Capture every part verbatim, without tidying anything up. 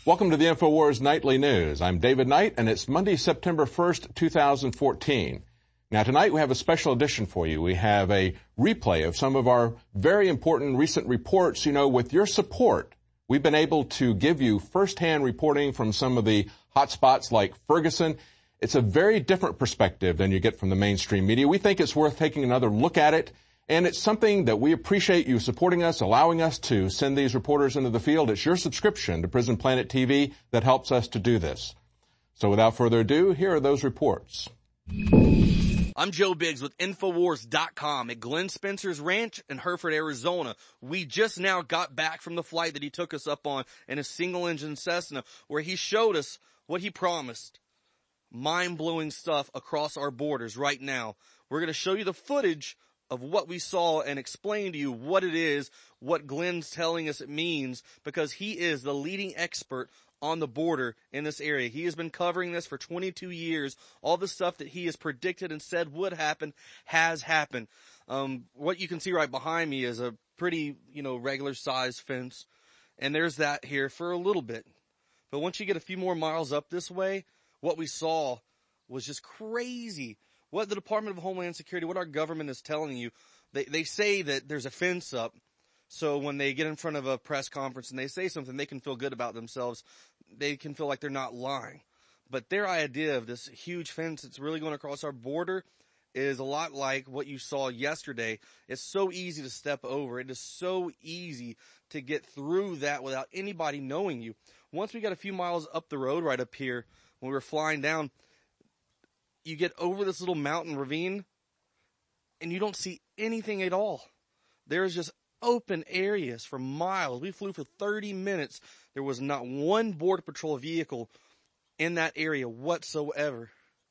Welcome to the InfoWars Nightly News. I'm David Knight, and it's Monday, September first, two thousand fourteen. Now, tonight we have a special edition for you. We have a replay of some of our very important recent reports. You know, with your support, we've been able to give you firsthand reporting from some of the hot spots like Ferguson. It's a very different perspective than you get from the mainstream media. We think it's worth taking another look at it. And it's something that we appreciate you supporting us, allowing us to send these reporters into the field. It's your subscription to Prison Planet T V that helps us to do this. So without further ado, here are those reports. I'm Joe Biggs with Infowars dot com at Glenn Spencer's Ranch in Hereford, Arizona. We just now got back from the flight that he took us up on in a single-engine Cessna, where he showed us what he promised. Mind-blowing stuff across our borders right now. We're going to show you the footage of what we saw and explain to you what it is, what Glenn's telling us it means, because he is the leading expert on the border in this area. He has been covering this for twenty-two years. All the stuff that he has predicted and said would happen has happened. Um, what you can see right behind me is a pretty, you know, regular size fence. And there's that here for a little bit. But once you get a few more miles up this way, what we saw was just crazy. What the Department of Homeland Security, what our government is telling you, they, they say that there's a fence up. So when they get in front of a press conference and they say something, they can feel good about themselves. They can feel like they're not lying. But their idea of this huge fence that's really going across our border is a lot like what you saw yesterday. It's so easy to step over. It is so easy to get through that without anybody knowing you. Once we got a few miles up the road right up here, when we were flying down, you get over this little mountain ravine and you don't see anything at all. There's just open areas for miles. We flew for thirty minutes. There was not one Border Patrol vehicle in that area whatsoever.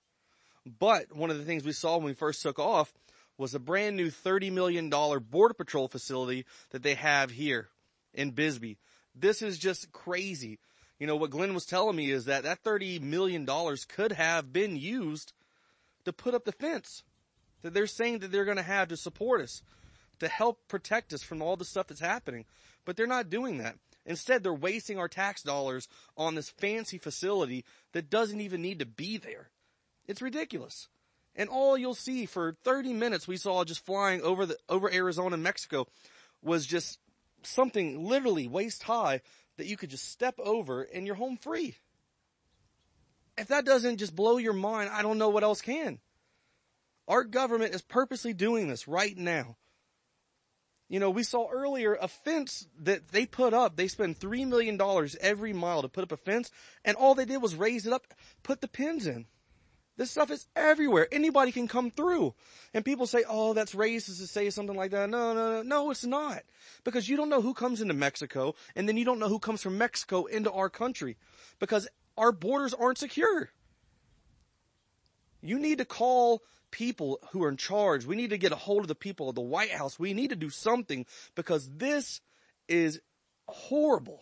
But one of the things we saw when we first took off was a brand new thirty million dollars Border Patrol facility that they have here in Bisbee. This is just crazy. You know, what Glenn was telling me is that that thirty million dollars could have been used to put up the fence that they're saying that they're going to have to support us, to help protect us from all the stuff that's happening. But they're not doing that. Instead, they're wasting our tax dollars on this fancy facility that doesn't even need to be there. It's ridiculous. And all you'll see for thirty minutes we saw just flying over the over Arizona and Mexico was just something literally waist high that you could just step over and you're home free. If that doesn't just blow your mind, I don't know what else can. Our government is purposely doing this right now. You know, we saw earlier a fence that they put up. They spend three million dollars every mile to put up a fence, and all they did was raise it up, put the pins in. This stuff is everywhere. Anybody can come through. And people say, oh, that's racist to say something like that. No, no, no, no, it's not. Because you don't know who comes into Mexico, and then you don't know who comes from Mexico into our country. Because our borders aren't secure. You need to call people who are in charge. We need to get a hold of the people of the White House. We need to do something because this is horrible.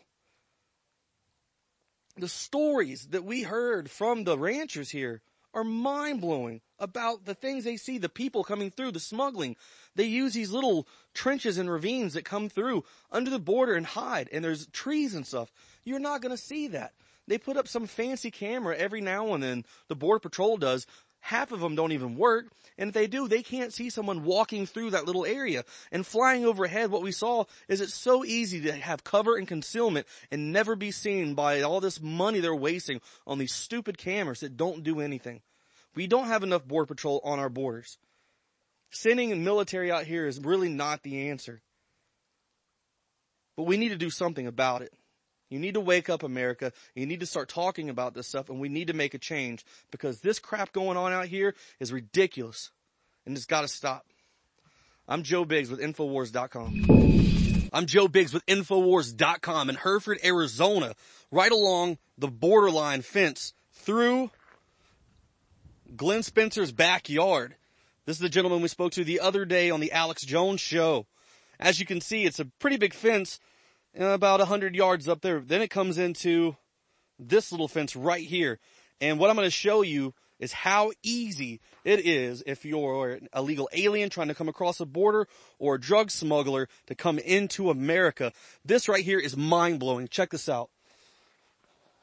The stories that we heard from the ranchers here are mind-blowing about the things they see, the people coming through, the smuggling. They use these little trenches and ravines that come through under the border and hide, and there's trees and stuff. You're not going to see that. They put up some fancy camera every now and then, the Border Patrol does. Half of them don't even work, and if they do, they can't see someone walking through that little area. And flying overhead, what we saw is it's so easy to have cover and concealment and never be seen by all this money they're wasting on these stupid cameras that don't do anything. We don't have enough Border Patrol on our borders. Sending military out here is really not the answer. But we need to do something about it. You need to wake up, America. You need to start talking about this stuff, and we need to make a change because this crap going on out here is ridiculous, and it's got to stop. I'm Joe Biggs with Infowars dot com. I'm Joe Biggs with Infowars dot com in Hereford, Arizona, right along the borderline fence through Glenn Spencer's backyard. This is the gentleman we spoke to the other day on the Alex Jones show. As you can see, it's a pretty big fence. About a hundred yards up there. Then it comes into this little fence right here. And what I'm going to show you is how easy it is if you're an illegal alien trying to come across a border or a drug smuggler to come into America. This right here is mind-blowing. Check this out.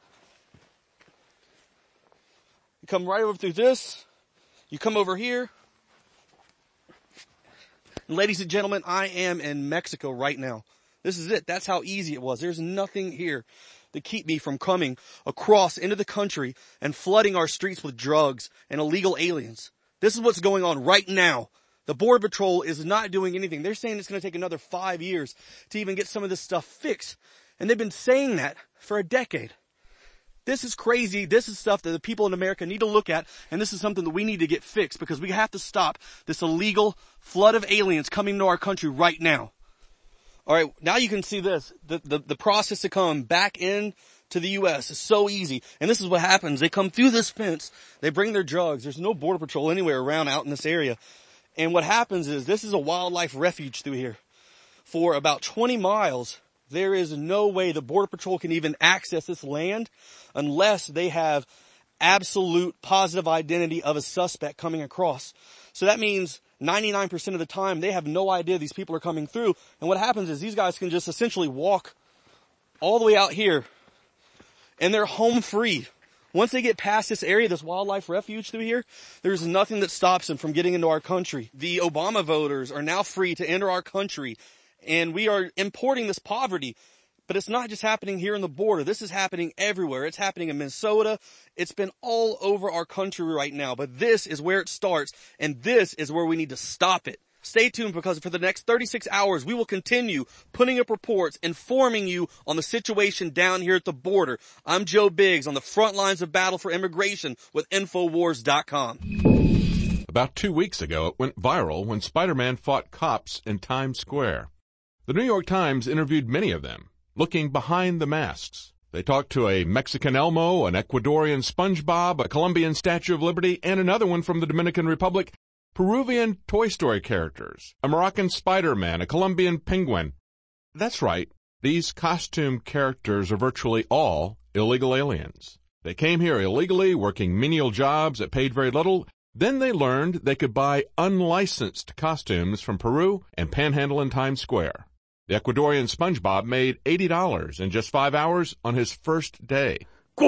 You come right over through this. You come over here. And ladies and gentlemen, I am in Mexico right now. This is it. That's how easy it was. There's nothing here to keep me from coming across into the country and flooding our streets with drugs and illegal aliens. This is what's going on right now. The Border Patrol is not doing anything. They're saying it's going to take another five years to even get some of this stuff fixed. And they've been saying that for a decade. This is crazy. This is stuff that the people in America need to look at. And this is something that we need to get fixed because we have to stop this illegal flood of aliens coming into our country right now. All right. Now you can see this. The, the, the process to come back in to the U S is so easy. And this is what happens. They come through this fence. They bring their drugs. There's no Border Patrol anywhere around out in this area. And what happens is this is a wildlife refuge through here. For about twenty miles, there is no way the Border Patrol can even access this land unless they have absolute positive identity of a suspect coming across. So that means ninety-nine percent of the time they have no idea these people are coming through. And what happens is these guys can just essentially walk all the way out here and they're home free. Once they get past this area, this wildlife refuge through here, there's nothing that stops them from getting into our country. The Obama voters are now free to enter our country, and we are importing this poverty. But it's not just happening here in the border. This is happening everywhere. It's happening in Minnesota. It's been all over our country right now. But this is where it starts, and this is where we need to stop it. Stay tuned because for the next thirty-six hours, we will continue putting up reports, informing you on the situation down here at the border. I'm Joe Biggs on the front lines of battle for immigration with Infowars dot com. About two weeks ago, it went viral when Spider-Man fought cops in Times Square. The New York Times interviewed many of them, looking behind the masks. They talked to a Mexican Elmo, an Ecuadorian SpongeBob, a Colombian Statue of Liberty, and another one from the Dominican Republic, Peruvian Toy Story characters, a Moroccan Spider-Man, a Colombian penguin. That's right, these costume characters are virtually all illegal aliens. They came here illegally, working menial jobs that paid very little. Then they learned they could buy unlicensed costumes from Peru and panhandle in Times Square. The Ecuadorian SpongeBob made eighty dollars in just five hours on his first day.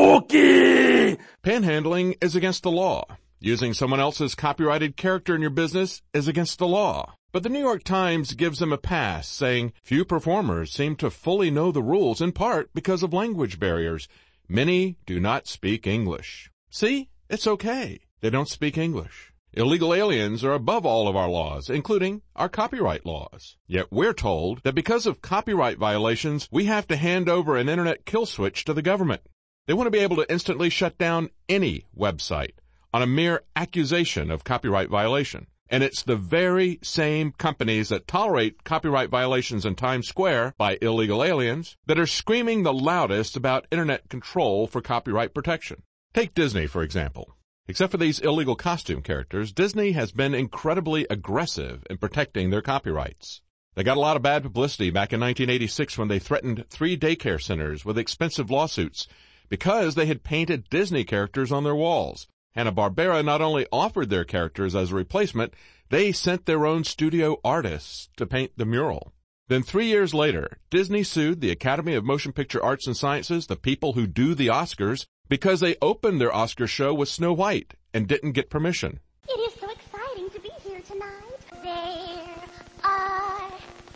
Cookie! Panhandling is against the law. Using someone else's copyrighted character in your business is against the law. But the New York Times gives them a pass, saying few performers seem to fully know the rules, in part because of language barriers. Many do not speak English. See? It's okay. They don't speak English. Illegal aliens are above all of our laws, including our copyright laws. Yet we're told that because of copyright violations, we have to hand over an internet kill switch to the government. They want to be able to instantly shut down any website on a mere accusation of copyright violation. And it's the very same companies that tolerate copyright violations in Times Square by illegal aliens that are screaming the loudest about internet control for copyright protection. Take Disney, for example. Except for these illegal costume characters, Disney has been incredibly aggressive in protecting their copyrights. They got a lot of bad publicity back in nineteen eighty-six when they threatened three daycare centers with expensive lawsuits because they had painted Disney characters on their walls. Hanna-Barbera not only offered their characters as a replacement, they sent their own studio artists to paint the mural. Then three years later, Disney sued the Academy of Motion Picture Arts and Sciences, the people who do the Oscars, because they opened their Oscar show with Snow White and didn't get permission. It is so exciting to be here tonight. There are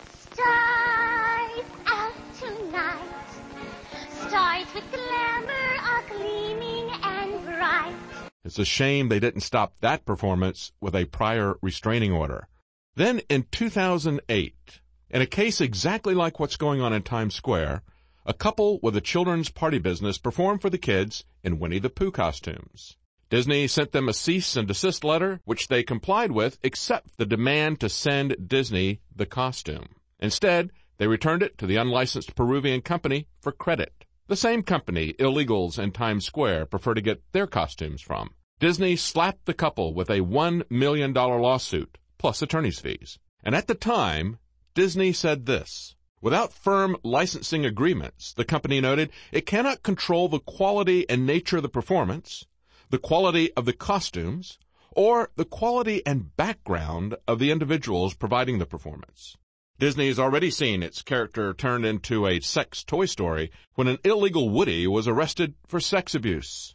stars out tonight. Stars with glamour are gleaming and bright. It's a shame they didn't stop that performance with a prior restraining order. Then in two thousand eight, in a case exactly like what's going on in Times Square, a couple with a children's party business performed for the kids in Winnie the Pooh costumes. Disney sent them a cease and desist letter, which they complied with, except the demand to send Disney the costume. Instead, they returned it to the unlicensed Peruvian company for credit. The same company illegals in Times Square prefer to get their costumes from. Disney slapped the couple with a one million dollars lawsuit, plus attorney's fees. And at the time, Disney said this: without firm licensing agreements, the company noted, it cannot control the quality and nature of the performance, the quality of the costumes, or the quality and background of the individuals providing the performance. Disney has already seen its character turned into a sex toy story when an illegal Woody was arrested for sex abuse.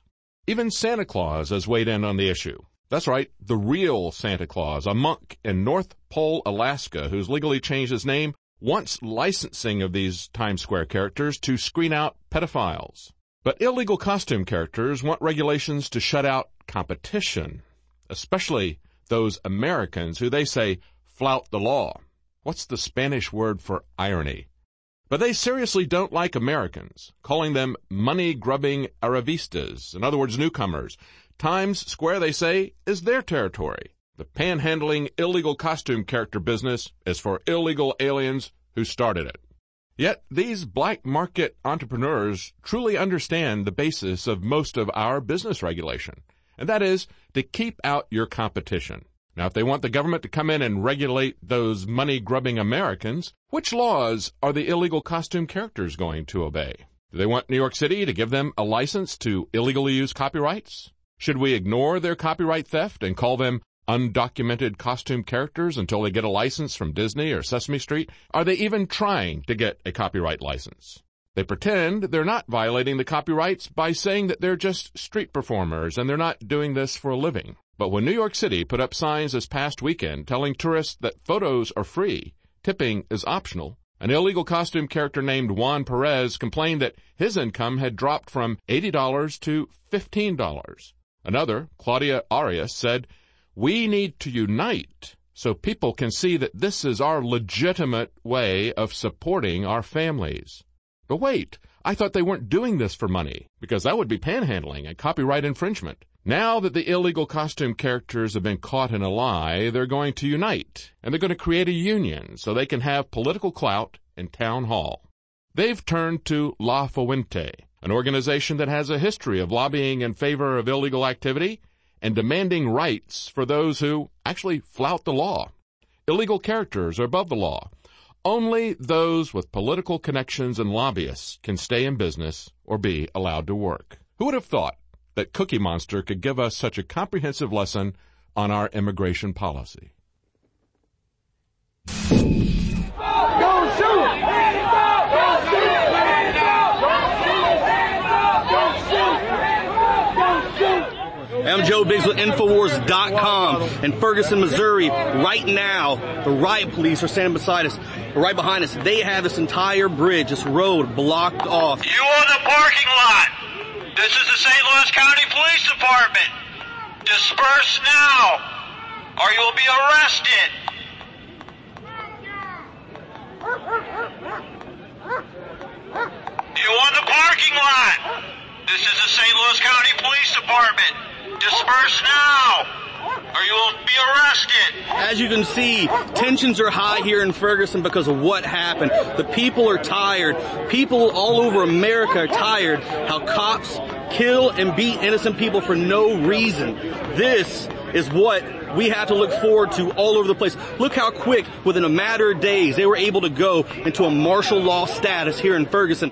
Even Santa Claus has weighed in on the issue. That's right, the real Santa Claus, a monk in North Pole, Alaska, who's legally changed his name, wants licensing of these Times Square characters to screen out pedophiles. But illegal costume characters want regulations to shut out competition, especially those Americans who they say flout the law. What's the Spanish word for irony? But they seriously don't like Americans, calling them money-grubbing arrivistas, in other words, newcomers. Times Square, they say, is their territory. The panhandling illegal costume character business is for illegal aliens who started it. Yet these black market entrepreneurs truly understand the basis of most of our business regulation, and that is to keep out your competition. Now, if they want the government to come in and regulate those money-grubbing Americans, which laws are the illegal costume characters going to obey? Do they want New York City to give them a license to illegally use copyrights? Should we ignore their copyright theft and call them undocumented costume characters until they get a license from Disney or Sesame Street? Are they even trying to get a copyright license? They pretend they're not violating the copyrights by saying that they're just street performers and they're not doing this for a living. But when New York City put up signs this past weekend telling tourists that photos are free, tipping is optional, an illegal costume character named Juan Perez complained that his income had dropped from eighty dollars to fifteen dollars. Another, Claudia Arias, said, "We need to unite so people can see that this is our legitimate way of supporting our families." But wait, I thought they weren't doing this for money, because that would be panhandling and copyright infringement. Now that the illegal costume characters have been caught in a lie, they're going to unite, and they're going to create a union so they can have political clout in town hall. They've turned to La Fuente, an organization that has a history of lobbying in favor of illegal activity and demanding rights for those who actually flout the law. Illegal characters are above the law. Only those with political connections and lobbyists can stay in business or be allowed to work. Who would have thought that Cookie Monster could give us such a comprehensive lesson on our immigration policy? Go shoot! Hands up! Go shoot! Hands up! Go shoot! Go shoot! Hey, I'm Joe Biggs with Infowars dot com in Ferguson, Missouri. Right now, the riot police are standing beside us, right behind us. They have this entire bridge, this road blocked off. You own the parking lot. This is the Saint Louis County Police Department. Disperse now, or you will be arrested. You own the parking lot. This is the Saint Louis County Police Department. Disperse now, or you will be arrested. As you can see, tensions are high here in Ferguson because of what happened. The people are tired. People all over America are tired how cops kill and beat innocent people for no reason. This is what we have to look forward to all over the place. Look how quick, within a matter of days, they were able to go into a martial law status here in Ferguson.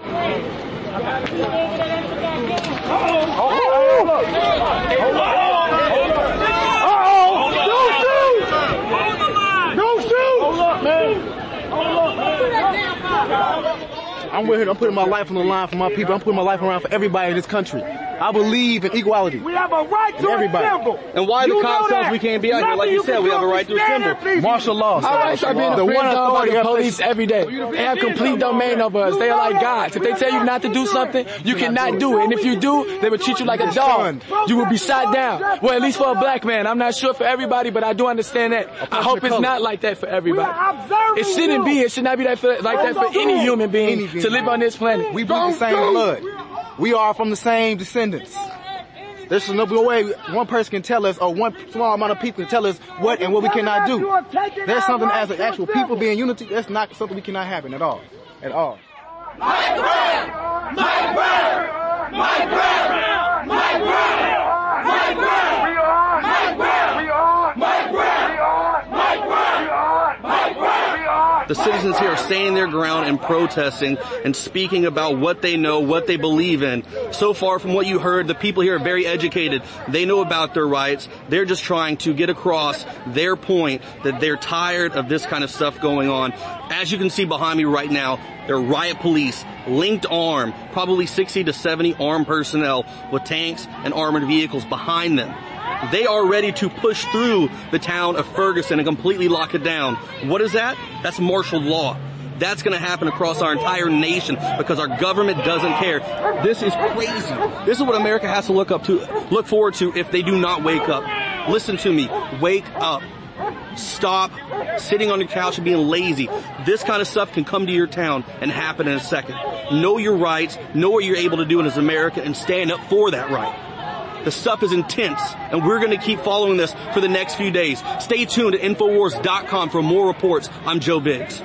I'm with here. I'm putting my life on the line for my people. I'm putting my life around for everybody in this country. I believe in equality. We have a right to everybody. assemble. And why the cop says we can't be out here? Like you said, we have a right to assemble. Martial law. Our rights are being the one authority of the police every day. They have complete domain over us. They are like gods. If they tell you not to do something, you cannot do it. And if you do, they will treat you like a dog. You will be shot down. Well, at least for a black man. I'm not sure for everybody, but I do understand that. I hope it's not like that for everybody. It shouldn't be. It should not be that for, like that for any human being to live on this planet. We bleed the same blood. We are from the same descendants. There's no way one person can tell us, or one small amount of people can tell us what and what we cannot do. There's something as an actual people being unity, that's not something we cannot happen at all. At all. My brand! My brand! My brand! My brand! My brand! We are! My brand! We are! My brand! We are! My brand! We are! My brand! We are! The the citizens here are staying their ground and protesting and speaking about what they know, what they believe in. So far from what you heard, the people here are very educated. They know about their rights. They're just trying to get across their point that they're tired of this kind of stuff going on. As you can see behind me right now, there are riot police, linked arm, probably sixty to seventy armed personnel with tanks and armored vehicles behind them. They are ready to push through the town of Ferguson and completely lock it down. What is that? That's martial law. That's going to happen across our entire nation because our government doesn't care. This is crazy. This is what America has to look up to, look forward to if they do not wake up. Listen to me. Wake up. Stop sitting on your couch and being lazy. This kind of stuff can come to your town and happen in a second. Know your rights, know what you're able to do as an American, and stand up for that right. The stuff is intense, and we're going to keep following this for the next few days. Stay tuned to Infowars dot com for more reports. I'm Joe Biggs.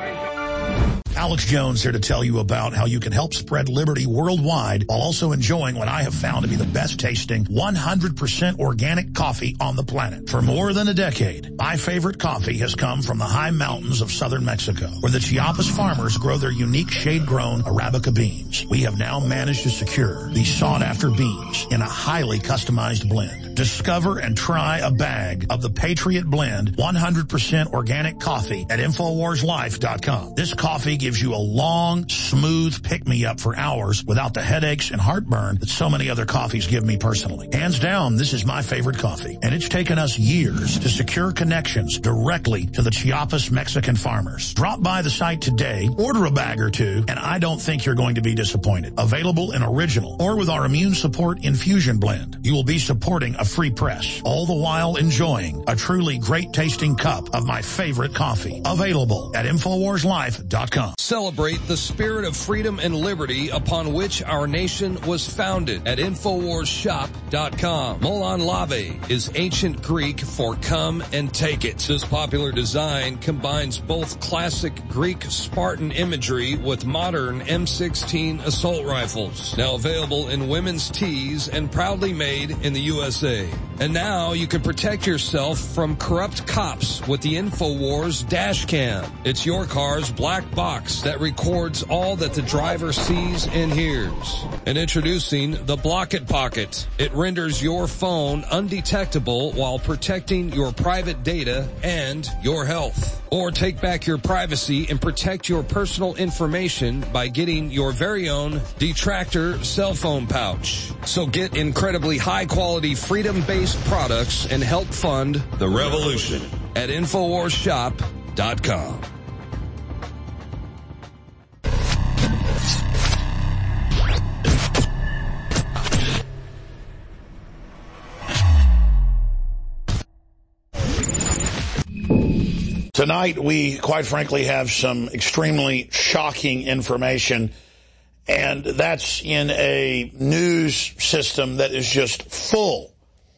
Alex Jones here to tell you about how you can help spread liberty worldwide while also enjoying what I have found to be the best tasting one hundred percent organic coffee on the planet. For more than a decade, my favorite coffee has come from the high mountains of southern Mexico, where the Chiapas farmers grow their unique shade-grown Arabica beans. We have now managed to secure these sought-after beans in a highly customized blend. Discover and try a bag of the Patriot Blend one hundred percent organic coffee at Infowars Life dot com. This coffee gives you a long, smooth pick-me-up for hours without the headaches and heartburn that so many other coffees give me personally. Hands down, this is my favorite coffee, and it's taken us years to secure connections directly to the Chiapas Mexican farmers. Drop by the site today, order a bag or two, and I don't think you're going to be disappointed. Available in original or with our immune support infusion blend. You will be supporting a free press, all the while enjoying a truly great-tasting cup of my favorite coffee. Available at Infowars Life dot com. Celebrate the spirit of freedom and liberty upon which our nation was founded at Infowars Shop dot com. Molon Lave is ancient Greek for come and take it. This popular design combines both classic Greek Spartan imagery with modern M sixteen assault rifles. Now available in women's tees and proudly made in the U S A. And now you can protect yourself from corrupt cops with the Infowars dash cam. It's your car's black box that records all that the driver sees and hears. And introducing the Block It Pocket. It renders your phone undetectable while protecting your private data and your health. Or take back your privacy and protect your personal information by getting your very own Detractor cell phone pouch. So get incredibly high quality freedom-based products and help fund the revolution at Infowars Shop dot com. Tonight, we, quite frankly, have some extremely shocking information, and that's in a news system that is just full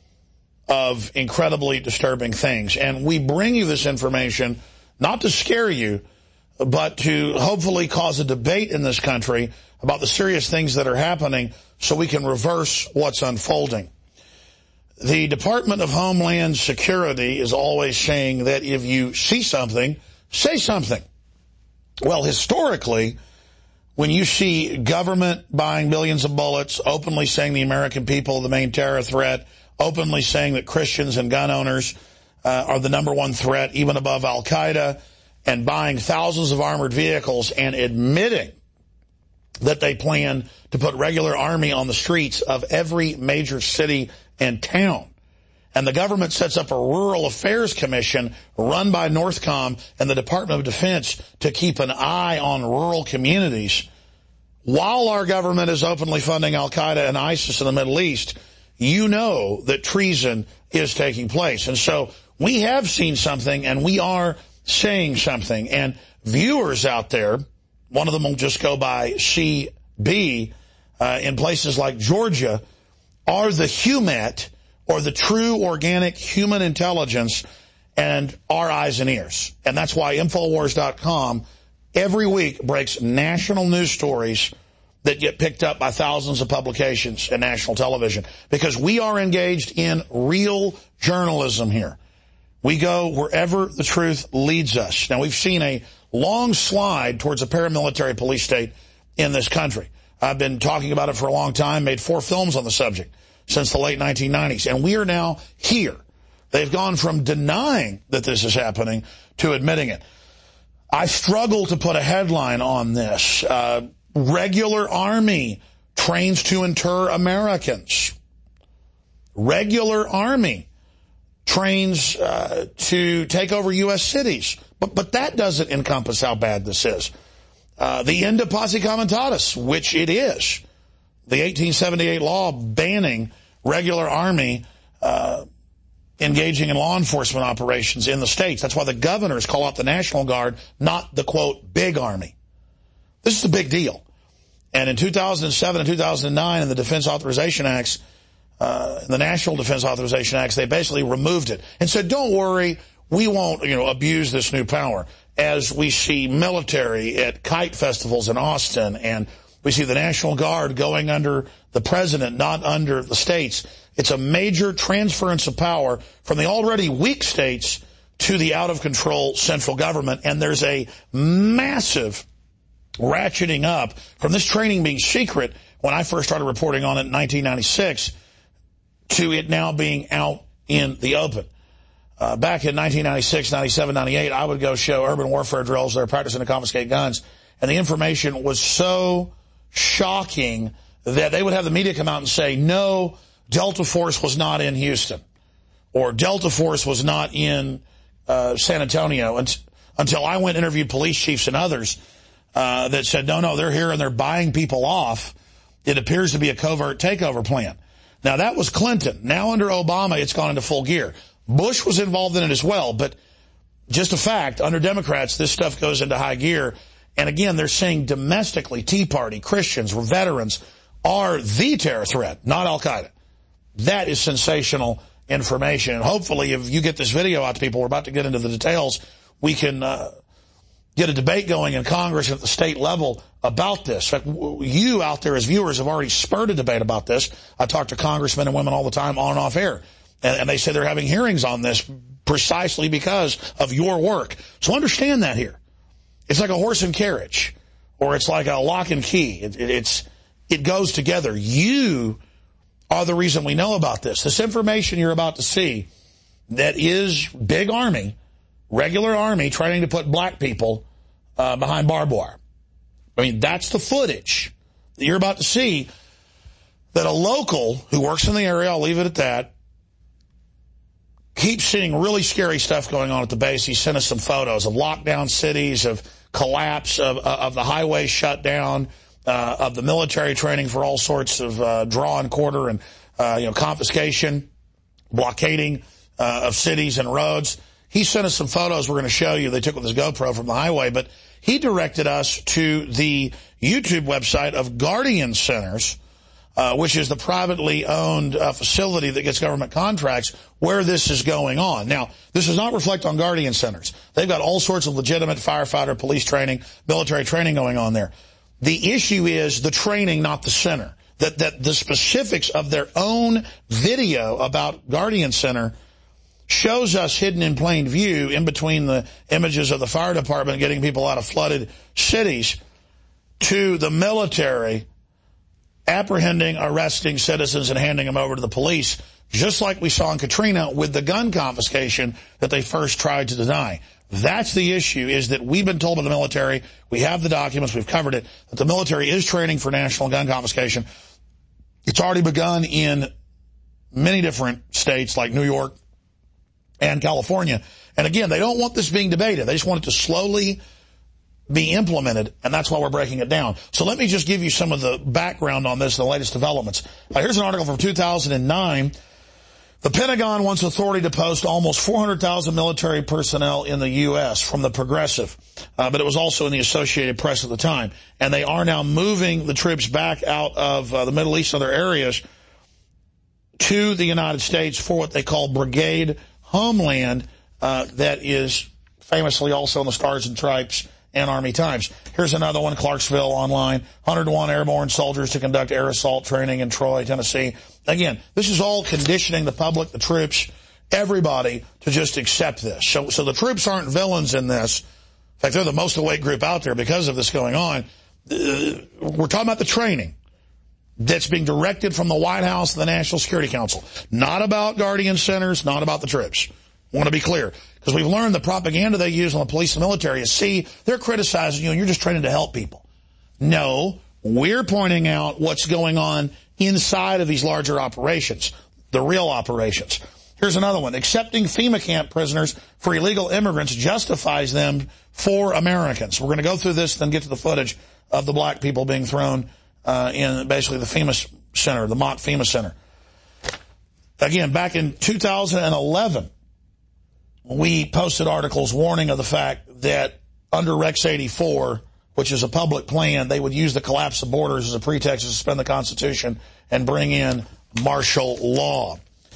of incredibly disturbing things. And we bring you this information not to scare you, but to hopefully cause a debate in this country about the serious things that are happening so we can reverse what's unfolding. The Department of Homeland Security is always saying that if you see something, say something. Well, historically, when you see government buying billions of bullets, openly saying the American people are the main terror threat, openly saying that Christians and gun owners uh, are the number one threat, even above Al-Qaeda, and buying thousands of armored vehicles and admitting that they plan to put regular army on the streets of every major city and town. And the government sets up a rural affairs commission run by Northcom and the Department of Defense to keep an eye on rural communities. While our government is openly funding Al-Qaeda and ISIS in the Middle East, you know that treason is taking place. And so we have seen something, and we are saying something. And viewers out there, one of them will just go by C B, uh, in places like Georgia, are the HUMAT, or the true organic human intelligence, and our eyes and ears. And that's why Infowars dot com every week breaks national news stories that get picked up by thousands of publications and national television, because we are engaged in real journalism here. We go wherever the truth leads us. Now, we've seen a long slide towards a paramilitary police state in this country. I've been talking about it for a long time, made four films on the subject since the late nineteen nineties, and we are now here. They've gone from denying that this is happening to admitting it. I struggle to put a headline on this. Uh, regular Army trains to inter Americans. Regular Army trains uh, to take over U S cities. But, but that doesn't encompass how bad this is. Uh, the end of posse comitatus, which it is. The eighteen seventy-eight law banning regular Army uh, engaging in law enforcement operations in the states. That's why the governors call out the National Guard, not the, quote, big Army. This is a big deal. And in two thousand seven and two thousand nine in the Defense Authorization Acts, uh, the National Defense Authorization Acts, they basically removed it and said, don't worry, we won't, you know, abuse this new power. As we see military at kite festivals in Austin, and we see the National Guard going under the president, not under the states. It's a major transference of power from the already weak states to the out-of-control central government, and there's a massive ratcheting up from this training being secret when I first started reporting on it in nineteen ninety-six to it now being out in the open. Uh, back in nineteen ninety-six, ninety-seven, ninety-eight, I would go show urban warfare drills. They're practicing to confiscate guns. And the information was so shocking that they would have the media come out and say, no, Delta Force was not in Houston. Or Delta Force was not in uh, San Antonio. And, until I went and interviewed police chiefs and others uh, that said, no, no, they're here and they're buying people off. It appears to be a covert takeover plan. Now, that was Clinton. Now, under Obama, it's gone into full gear. Bush was involved in it as well, but just a fact, under Democrats, this stuff goes into high gear. And again, they're saying domestically, Tea Party, Christians, veterans are the terror threat, not Al-Qaeda. That is sensational information. And hopefully, if you get this video out to people, we're about to get into the details, we can uh, get a debate going in Congress and at the state level about this. In fact, you out there as viewers have already spurred a debate about this. I talk to congressmen and women all the time on and off air. And they say they're having hearings on this precisely because of your work. So understand that here. It's like a horse and carriage, or it's like a lock and key. It, it, it's, it goes together. You are the reason we know about this. This information you're about to see that is big Army, regular Army trying to put black people uh, behind barbed wire. I mean, that's the footage that you're about to see that a local who works in the area, I'll leave it at that, keeps seeing really scary stuff going on at the base. He sent us some photos of lockdown cities, of collapse of, of the highway shut down, uh, of the military training for all sorts of uh, draw and quarter and uh, you know confiscation, blockading uh, of cities and roads. He sent us some photos we're going to show you. They took with his GoPro from the highway, but he directed us to the YouTube website of Guardian Centers, Uh, which is the privately owned uh, facility that gets government contracts where this is going on. Now, this does not reflect on Guardian Centers. They've got all sorts of legitimate firefighter, police training, military training going on there. The issue is the training, not the center. That, that the specifics of their own video about Guardian Center shows us hidden in plain view in between the images of the fire department getting people out of flooded cities to the military apprehending, arresting citizens and handing them over to the police, just like we saw in Katrina with the gun confiscation that they first tried to deny. That's the issue, is that we've been told by the military, we have the documents, we've covered it, that the military is training for national gun confiscation. It's already begun in many different states like New York and California. And again, they don't want this being debated. They just want it to slowly be implemented, and that's why we're breaking it down. So let me just give you some of the background on this, the latest developments. Uh, here's an article from two thousand nine. The Pentagon wants authority to post almost four hundred thousand military personnel in the U S from the Progressive, uh, but it was also in the Associated Press at the time. And they are now moving the troops back out of uh, the Middle East and other areas to the United States for what they call Brigade Homeland, uh, that is famously also in the Stars and Stripes and Army Times. Here's another one, Clarksville Online. one hundred one airborne soldiers to conduct air assault training in Troy, Tennessee. Again, this is all conditioning the public, the troops, everybody to just accept this. So, so the troops aren't villains in this fact, they're the most awake group out there because of this going on. Uh, we're talking about the training that's being directed from the White House and the National Security Council. Not about Guardian Centers, not about the troops. I want to be clear. Because we've learned the propaganda they use on the police and military is, see, they're criticizing you and you're just training to help people. No, we're pointing out what's going on inside of these larger operations, the real operations. Here's another one. Accepting FEMA camp prisoners for illegal immigrants justifies them for Americans. We're going to go through this, then get to the footage of the black people being thrown uh, in basically the FEMA Center, the mock FEMA Center. Again, back in two thousand eleven, we posted articles warning of the fact that under Rex eighty-four, which is a public plan, they would use the collapse of borders as a pretext to suspend the Constitution and bring in martial law.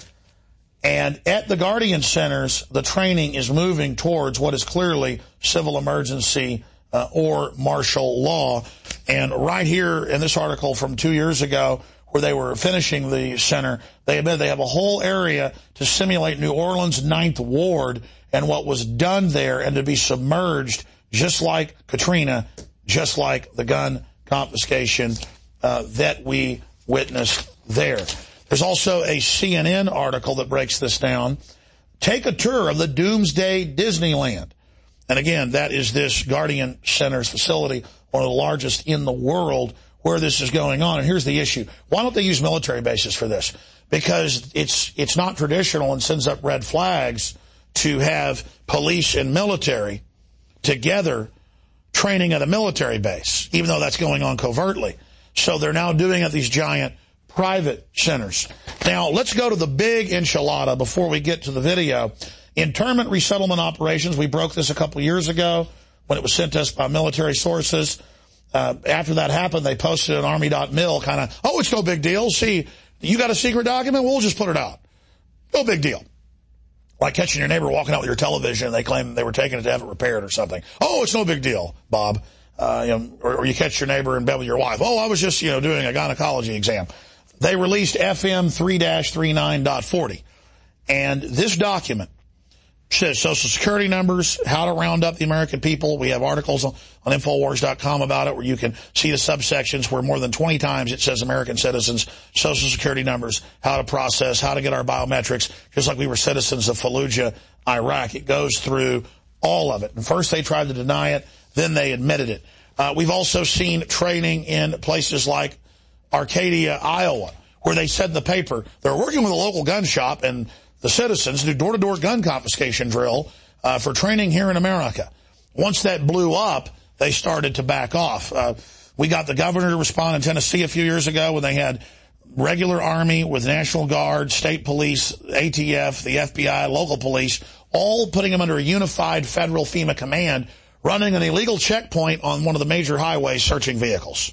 And at the Guardian Centers, the training is moving towards what is clearly civil emergency uh, or martial law. And right here in this article from two years ago, where they were finishing the center, they admit they have a whole area to simulate New Orleans' Ninth Ward and what was done there, and to be submerged just like Katrina, just like the gun confiscation uh, that we witnessed there. There's also a C N N article that breaks this down. Take a tour of the Doomsday Disneyland. And again, that is this Guardian Centers facility, one of the largest in the world, where this is going on. And here's the issue. Why don't they use military bases for this? Because it's it's not traditional and sends up red flags to have police and military together training at a military base, even though that's going on covertly. So they're now doing it at these giant private centers. Now, let's go to the big enchilada before we get to the video. Internment resettlement operations, we broke this a couple years ago when it was sent to us by military sources. Uh, after that happened, they posted an army dot mil kind of, oh, it's no big deal. See, you got a secret document? We'll just put it out. No big deal. Like catching your neighbor walking out with your television, they claim they were taking it to have it repaired or something. Oh, it's no big deal, Bob. Uh, you know, or, or you catch your neighbor in bed with your wife. Oh, I was just, you know, doing a gynecology exam. They released F M three dash thirty-nine dot forty. And this document says Social Security numbers, how to round up the American people. We have articles on, on Infowars dot com about it where you can see the subsections where more than twenty times it says American citizens, Social Security numbers, how to process, how to get our biometrics, just like we were citizens of Fallujah, Iraq. It goes through all of it. And first they tried to deny it, then they admitted it. Uh, we've also seen training in places like Arcadia, Iowa, where they said in the paper they're working with a local gun shop and the citizens do door-to-door gun confiscation drill uh, for training here in America. Once that blew up, they started to back off. Uh, we got the governor to respond in Tennessee a few years ago when they had regular Army with National Guard, state police, A T F, the F B I, local police, all putting them under a unified federal FEMA command, running an illegal checkpoint on one of the major highways searching vehicles.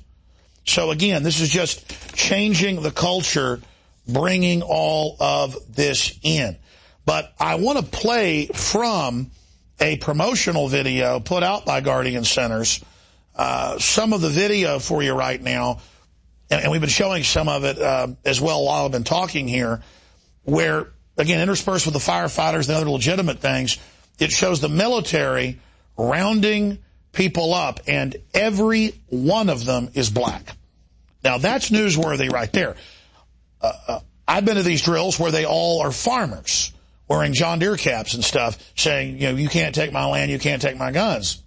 So again, this is just changing the culture, bringing all of this in. But I want to play from a promotional video put out by Guardian Centers, uh, some of the video for you right now, and, and we've been showing some of it uh, as well while I've been talking here, where, again, interspersed with the firefighters and other legitimate things, it shows the military rounding people up, and every one of them is black. Now, that's newsworthy right there. Uh, uh, I've been to these drills where they all are farmers wearing John Deere caps and stuff saying, you know, you can't take my land, you can't take my guns.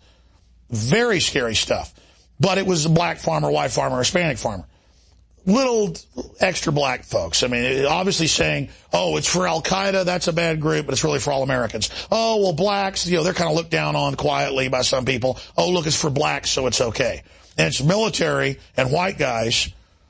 Very scary stuff. But it was a black farmer, white farmer, Hispanic farmer. Little extra black folks. I mean, it, obviously saying, oh, it's for Al-Qaeda, that's a bad group, but it's really for all Americans. Oh, well, blacks, you know, they're kind of looked down on quietly by some people. Oh, look, it's for blacks, so it's okay. And it's military and white guys,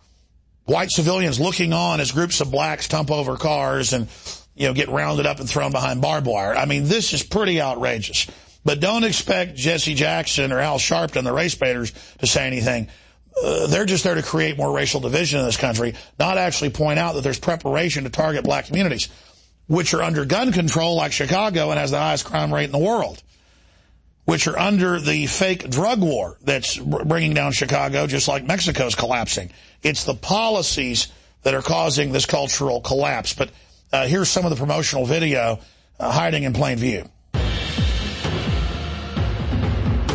white civilians looking on as groups of blacks tump over cars and, you know, get rounded up and thrown behind barbed wire. I mean, this is pretty outrageous. But don't expect Jesse Jackson or Al Sharpton, the race baiters, to say anything. Uh, they're just there to create more racial division in this country, not actually point out that there's preparation to target black communities, which are under gun control like Chicago and has the highest crime rate in the world, which are under the fake drug war that's bringing down Chicago, just like Mexico's collapsing. It's the policies that are causing this cultural collapse. But uh, here's some of the promotional video uh, hiding in plain view.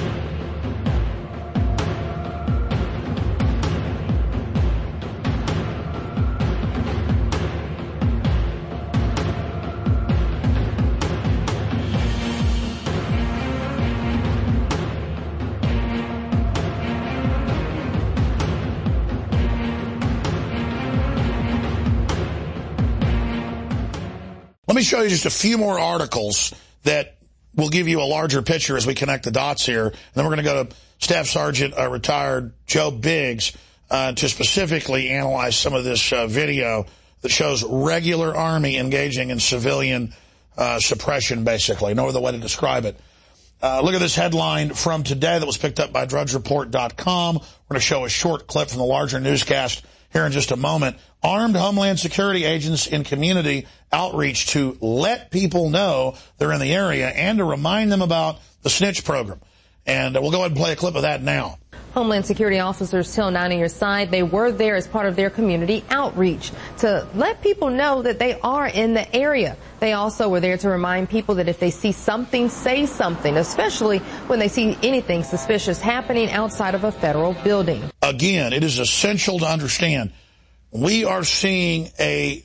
me show you just a few more articles that will give you a larger picture as we connect the dots here. And then we're going to go to Staff Sergeant uh, retired Joe Biggs uh, to specifically analyze some of this uh, video that shows regular Army engaging in civilian uh, suppression, basically. No other way to describe it. Uh, look at this headline from today that was picked up by Drudge Report dot com. We're going to show a short clip from the larger newscast here in just a moment. Armed Homeland Security agents in community outreach to let people know they're in the area and to remind them about the snitch program. And uh, we'll go ahead and play a clip of that now. Homeland Security officers tell ninety Your Side they were there as part of their community outreach to let people know that they are in the area. They also were there to remind people that if they see something, say something, especially when they see anything suspicious happening outside of a federal building. Again, it is essential to understand we are seeing a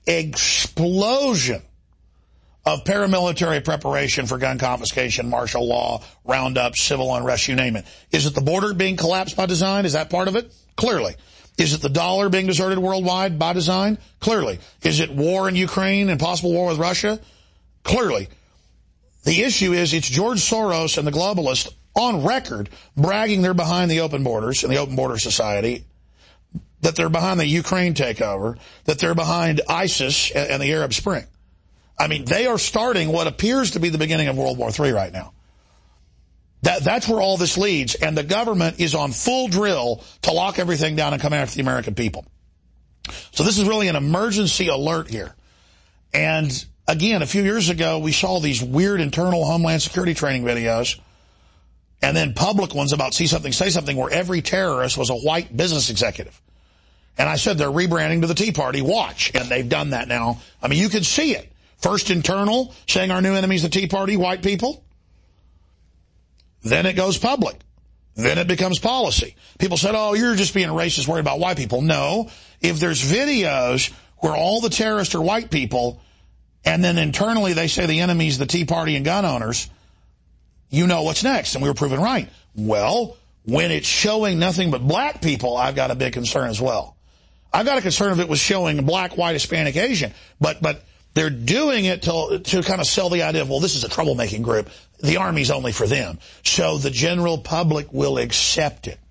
explosion of paramilitary preparation for gun confiscation, martial law, roundup, civil unrest, you name it. Is it the border being collapsed by design? Is that part of it? Clearly. Is it the dollar being deserted worldwide by design? Clearly. Is it war in Ukraine and possible war with Russia? Clearly. The issue is it's George Soros and the globalists on record bragging they're behind the open borders and the open border society, that they're behind the Ukraine takeover, that they're behind ISIS and the Arab Spring. I mean, they are starting what appears to be the beginning of World War Three right now. That, that's where all this leads, and the government is on full drill to lock everything down and come after the American people. So this is really an emergency alert here. And again, a few years ago, we saw these weird internal Homeland Security training videos, and then public ones about See Something, Say Something, where every terrorist was a white business executive. And I said they're rebranding to the Tea Party. Watch. And they've done that now. I mean, you can see it. First internal, saying our new enemy's the Tea Party, white people. Then it goes public. Then it becomes policy. People said, oh, you're just being racist, worried about white people. No. If there's videos where all the terrorists are white people, and then internally they say the enemy's the Tea Party and gun owners, you know what's next. And we were proven right. Well, when it's showing nothing but black people, I've got a big concern as well. I've got a concern if it was showing black, white, Hispanic, Asian. But, but, they're doing it to, to kind of sell the idea of, well, this is a troublemaking group. The Army's only for them. So the general public will accept it.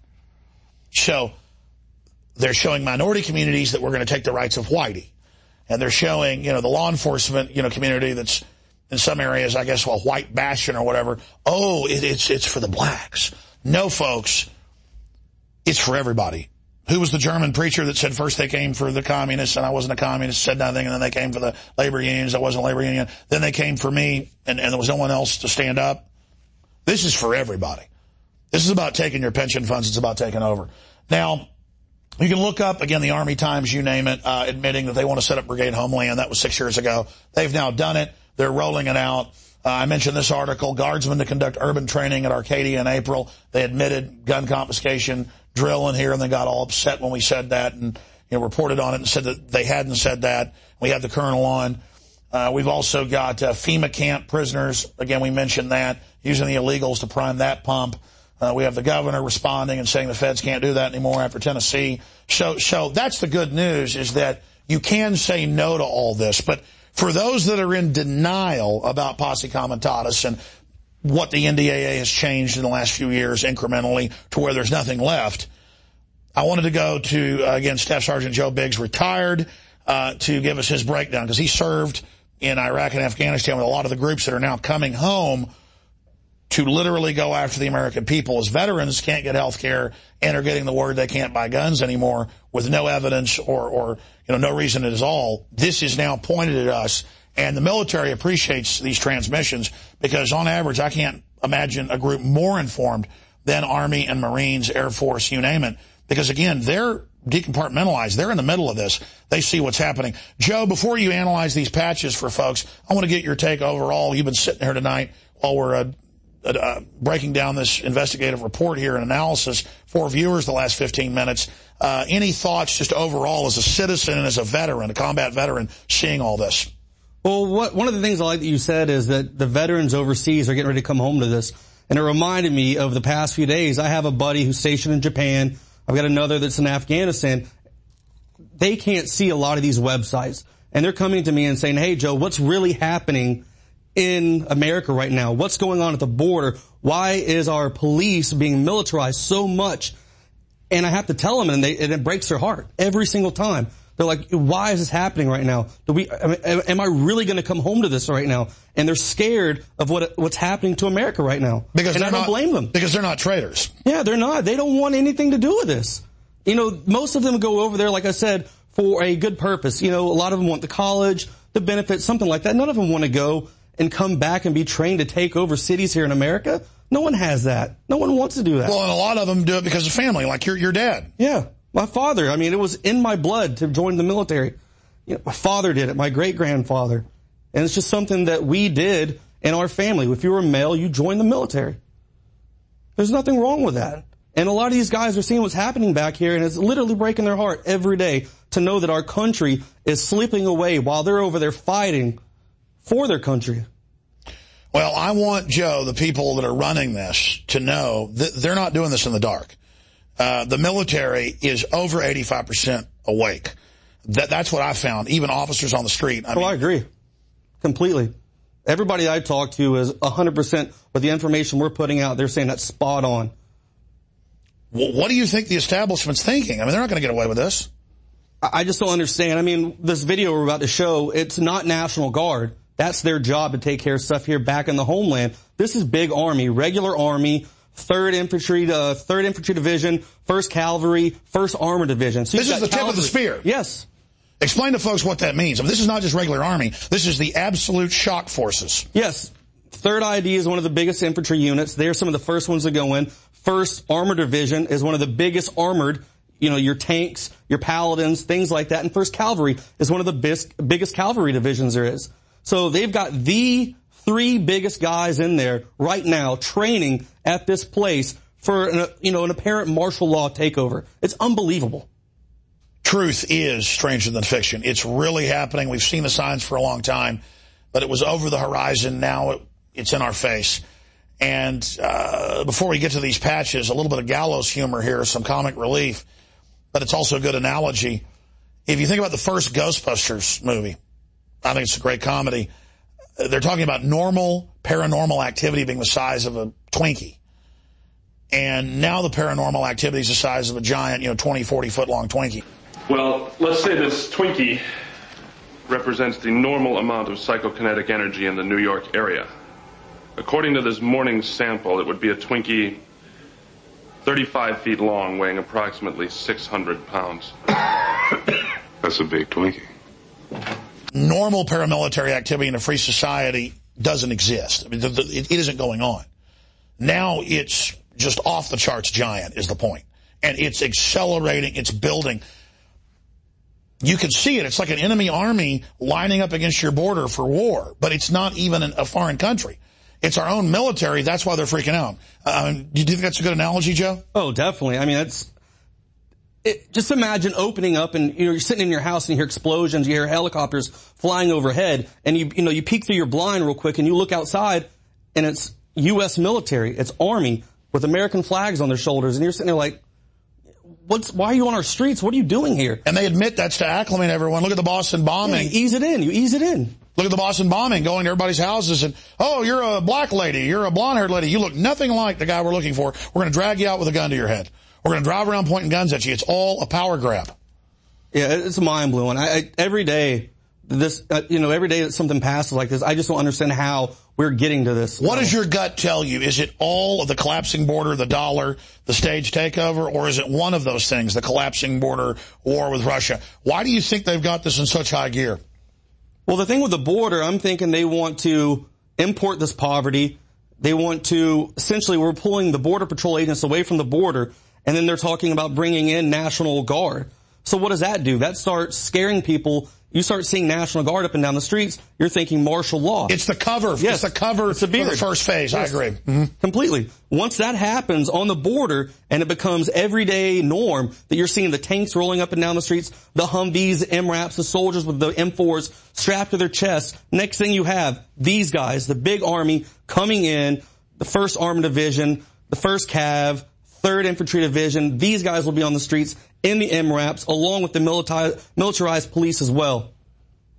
So they're showing minority communities that we're going to take the rights of whitey. And they're showing, you know, the law enforcement, you know, community that's in some areas, I guess, well, white bastion or whatever. Oh, it, it's, it's for the blacks. No, folks, it's for everybody. Who was the German preacher that said first they came for the communists and I wasn't a communist, said nothing, and then they came for the labor unions, I wasn't a labor union. Then they came for me, and, and there was no one else to stand up. This is for everybody. This is about taking your pension funds. It's about taking over. Now, you can look up, again, the Army Times, you name it, uh, admitting that they want to set up Brigade Homeland. That was six years ago. They've now done it. They're rolling it out. Uh, I mentioned this article, Guardsmen to conduct urban training at Arcadia in April. They admitted gun confiscation drill in here, and they got all upset when we said that and, you know, reported on it and said that they hadn't said that. We had the colonel on. Uh, we've also got uh, FEMA camp prisoners. Again, we mentioned that, using the illegals to prime that pump. Uh, we have the governor responding and saying the feds can't do that anymore after Tennessee. So, so that's the good news, is that you can say no to all this. But for those that are in denial about Posse Comitatus and what the N D A A has changed in the last few years incrementally to where there's nothing left, I wanted to go to, uh, again, Staff Sergeant Joe Biggs, retired, uh, to give us his breakdown, because he served in Iraq and Afghanistan with a lot of the groups that are now coming home to literally go after the American people. As veterans can't get health care and are getting the word they can't buy guns anymore with no evidence or, or, you know, no reason at all. This is now pointed at us. And the military appreciates these transmissions because, on average, I can't imagine a group more informed than Army and Marines, Air Force, you name it. Because, again, they're decompartmentalized. They're in the middle of this. They see what's happening. Joe, before you analyze these patches for folks, I want to get your take overall. You've been sitting here tonight while we're uh, uh, breaking down this investigative report here and analysis for viewers the last fifteen minutes. Uh, any thoughts just overall as a citizen and as a veteran, a combat veteran, seeing all this? Well, what, one of the things I like that you said is that the veterans overseas are getting ready to come home to this. And it reminded me of the past few days. I have a buddy who's stationed in Japan. I've got another that's in Afghanistan. They can't see a lot of these websites. and they're coming to me and saying, hey, Joe, what's really happening in America right now? What's going on at the border? Why is our police being militarized so much? And I have to tell them, and, they, and it breaks their heart every single time. They're like, why is this happening right now? Do we, am I really going to come home to this right now? And they're scared of what what's happening to America right now. Because and I don't not, blame them. Because they're not traitors. Yeah, they're not. They don't want anything to do with this. You know, most of them go over there, like I said, for a good purpose. You know, a lot of them want the college, the benefits, something like that. None of them want to go and come back and be trained to take over cities here in America. No one has that. No one wants to do that. Well, and a lot of them do it because of family, like your your dad. Yeah. My father, I mean, it was in my blood to join the military. You know, my father did it, my great-grandfather. And it's just something that we did in our family. If you were male, you joined the military. There's nothing wrong with that. And a lot of these guys are seeing what's happening back here, and it's literally breaking their heart every day to know that our country is slipping away while they're over there fighting for their country. Well, I want, Joe, the people that are running this, to know that they're not doing this in the dark. Uh, the military is over eighty-five percent awake. That, that's what I found, even officers on the street. I oh, mean, I agree. Completely. Everybody I talk to is one hundred percent with the information we're putting out. They're saying that's spot on. Well, what do you think the establishment's thinking? I mean, they're not going to get away with this. I just don't understand. I mean, this video we're about to show, it's not National Guard. That's their job to take care of stuff here back in the homeland. This is big Army, regular Army, third Infantry, uh, third Infantry Division, first Cavalry, first Armored Division. So this is the tip of the spear. Yes. Explain to folks what that means. I mean, this is not just regular Army. This is the absolute shock forces. Yes. third I D is one of the biggest infantry units. They're some of the first ones to go in. first Armored Division is one of the biggest armored, you know, your tanks, your paladins, things like that. And first Cavalry is one of the biggest, biggest cavalry divisions there is. So they've got the three biggest guys in there right now training at this place for, an, you know, an apparent martial law takeover. It's unbelievable. Truth is stranger than fiction. It's really happening. We've seen the signs for a long time, but it was over the horizon. Now it, it's in our face. And uh, before we get to these patches, a little bit of gallows humor here, some comic relief, but it's also a good analogy. If you think about the first Ghostbusters movie, I think it's a great comedy. They're talking about normal paranormal activity being the size of a Twinkie. And now the paranormal activity is the size of a giant, you know, twenty, forty foot long Twinkie. Well, let's say this Twinkie represents the normal amount of psychokinetic energy in the New York area. According to this morning's sample, it would be a Twinkie thirty-five feet long, weighing approximately six hundred pounds. That's a big Twinkie. Normal paramilitary activity in a free society doesn't exist. I mean, the, the, it, it isn't going on. Now it's just off the charts giant is the point. And it's accelerating, it's building. You can see it. It's like an enemy army lining up against your border for war, but it's not even an, a foreign country. It's our own military. That's why they're freaking out. Um, do you think that's a good analogy, Joe? Oh, definitely. I mean, that's... It, just imagine opening up and, you know, you're sitting in your house and you hear explosions, you hear helicopters flying overhead, and you, you know, you peek through your blind real quick and you look outside and it's U S military, it's Army with American flags on their shoulders, and you're sitting there like, what's, why are you on our streets? What are you doing here? And they admit that's to acclimate everyone. Look at the Boston bombing. Yeah, you ease it in. You ease it in. Look at the Boston bombing, going to everybody's houses and, oh, you're a black lady, you're a blonde-haired lady, you look nothing like the guy we're looking for. We're going to drag you out with a gun to your head. We're going to drive around pointing guns at you. It's all a power grab. Yeah, it's mind-blowing. I, I, every day, this, uh, you know, every day that something passes like this, I just don't understand how we're getting to this. What does your gut tell you? Is it all of the collapsing border, the dollar, the stage takeover, or is it one of those things, the collapsing border, war with Russia? Why do you think they've got this in such high gear? Well, the thing with the border, I'm thinking they want to import this poverty. They want to, essentially, we're pulling the Border Patrol agents away from the border, and then they're talking about bringing in National Guard. So what does that do? That starts scaring people. You start seeing National Guard up and down the streets, you're thinking martial law. It's the cover. Yes. It's the cover it's the for the first phase. Yes. I agree. Mm-hmm. Completely. Once that happens on the border and it becomes everyday norm that you're seeing the tanks rolling up and down the streets, the Humvees, the M RAPs, the soldiers with the M fours strapped to their chests, next thing you have these guys, the big Army coming in, the first Armored Division, the first Cav, third Infantry Division. These guys will be on the streets in the M RAPs along with the militari- militarized police as well.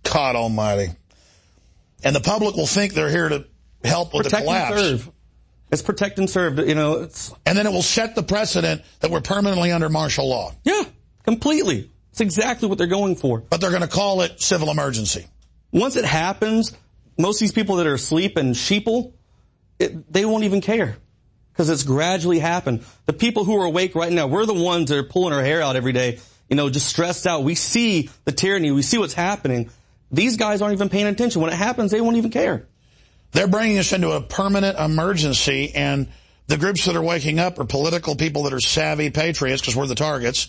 God almighty. And the public will think they're here to help with protect the collapse. And serve. It's protect and serve, you know. It's... And then it will set the precedent that we're permanently under martial law. Yeah, completely. It's exactly what they're going for. But they're going to call it civil emergency. Once it happens, most of these people that are asleep and sheeple, it, they won't even care because it's gradually happened. The people who are awake right now, we're the ones that are pulling our hair out every day, you know, just stressed out. We see the tyranny. We see what's happening. These guys aren't even paying attention. When it happens, they won't even care. They're bringing us into a permanent emergency, and the groups that are waking up are political people that are savvy patriots, because we're the targets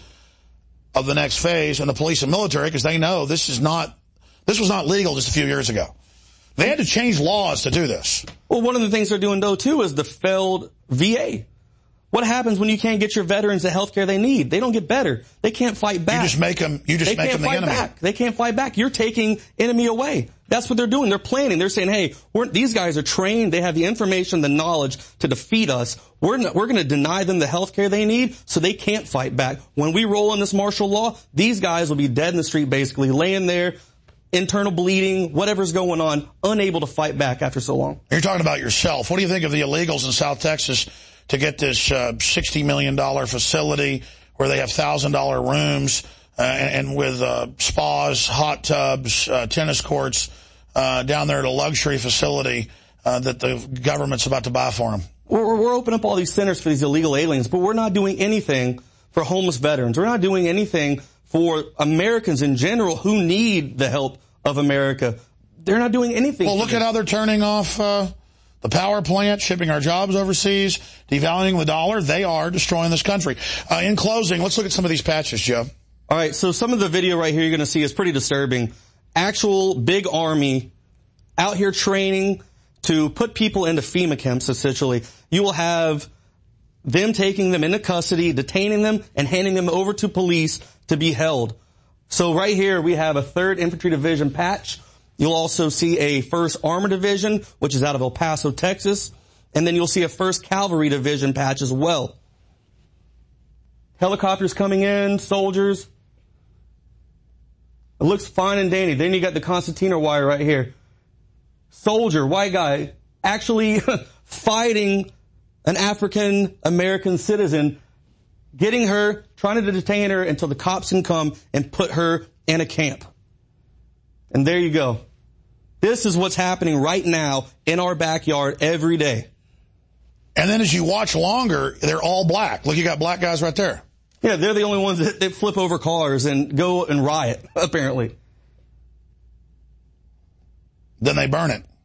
of the next phase, and the police and military, because they know this is not, this was not legal just a few years ago. They had to change laws to do this. Well, one of the things they're doing, though, too, is the failed V A. What happens when you can't get your veterans the health care they need? They don't get better. They can't fight back. You just make them, you just they make them the enemy. Back. They can't fight back. You're taking enemy away. That's what they're doing. They're planning. They're saying, hey, we're, these guys are trained. They have the information, the knowledge to defeat us. We're not, we're going to deny them the health care they need so they can't fight back. When we roll in this martial law, these guys will be dead in the street, basically, laying there, internal bleeding, whatever's going on, unable to fight back after so long. You're talking about yourself. What do you think of the illegals in South Texas to get this uh, sixty million dollars facility where they have one thousand dollars rooms uh, and, and with uh, spas, hot tubs, uh, tennis courts uh, down there at a luxury facility uh, that the government's about to buy for them? We're, we're opening up all these centers for these illegal aliens, but we're not doing anything for homeless veterans. We're not doing anything for Americans in general who need the help of America. They're not doing anything. Well, look at how they're turning off uh, the power plant, shipping our jobs overseas, devaluing the dollar. They are destroying this country. Uh, in closing, let's look at some of these patches, Joe. All right, so some of the video right here you're going to see is pretty disturbing. Actual big army out here training to put people into FEMA camps, essentially. You will have them taking them into custody, detaining them, and handing them over to police to be held. So right here we have a third Infantry Division patch. You'll also see a first Armor Division, which is out of El Paso, Texas. And then you'll see a first Cavalry Division patch as well. Helicopters coming in, soldiers. It looks fine and dandy. Then you got the concertina wire right here. Soldier, white guy, actually fighting an African-American citizen, getting her, trying to detain her until the cops can come and put her in a camp. And there you go. This is what's happening right now in our backyard every day. And then as you watch longer, they're all black. Look, you got black guys right there. Yeah, they're the only ones that, that flip over cars and go and riot, apparently. Then they burn it.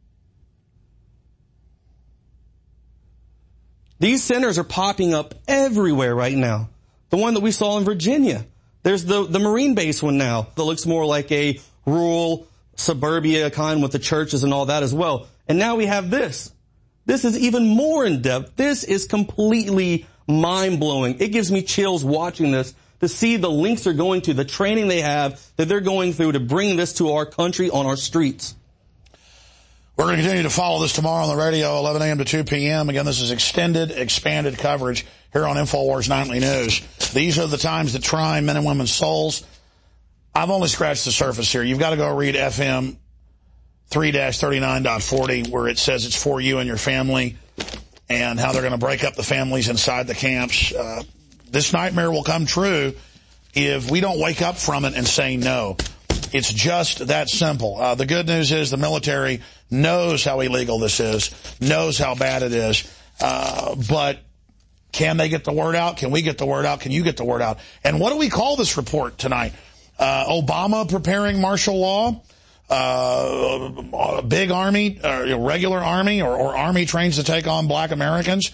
These centers are popping up everywhere right now. The one that we saw in Virginia. There's the, the Marine base one now that looks more like a rural suburbia kind with the churches and all that as well. And now we have this. This is even more in depth. This is completely mind-blowing. It gives me chills watching this to see the links they're going to, the training they have that they're going through to bring this to our country on our streets. We're going to continue to follow this tomorrow on the radio, eleven a.m. to two p.m. Again, this is extended, expanded coverage here on InfoWars Nightly News. These are the times that try men and women's souls. I've only scratched the surface here. You've got to go read F M three thirty-nine point forty, where it says it's for you and your family, and how they're going to break up the families inside the camps. Uh, this nightmare will come true if we don't wake up from it and say no. It's just that simple. Uh, the good news is the military knows how illegal this is, knows how bad it is, uh, but can they get the word out? Can we get the word out? Can you get the word out? And what do we call this report tonight? Uh, Obama preparing martial law? Uh, a big army, uh, regular army, or, or army trains to take on black Americans?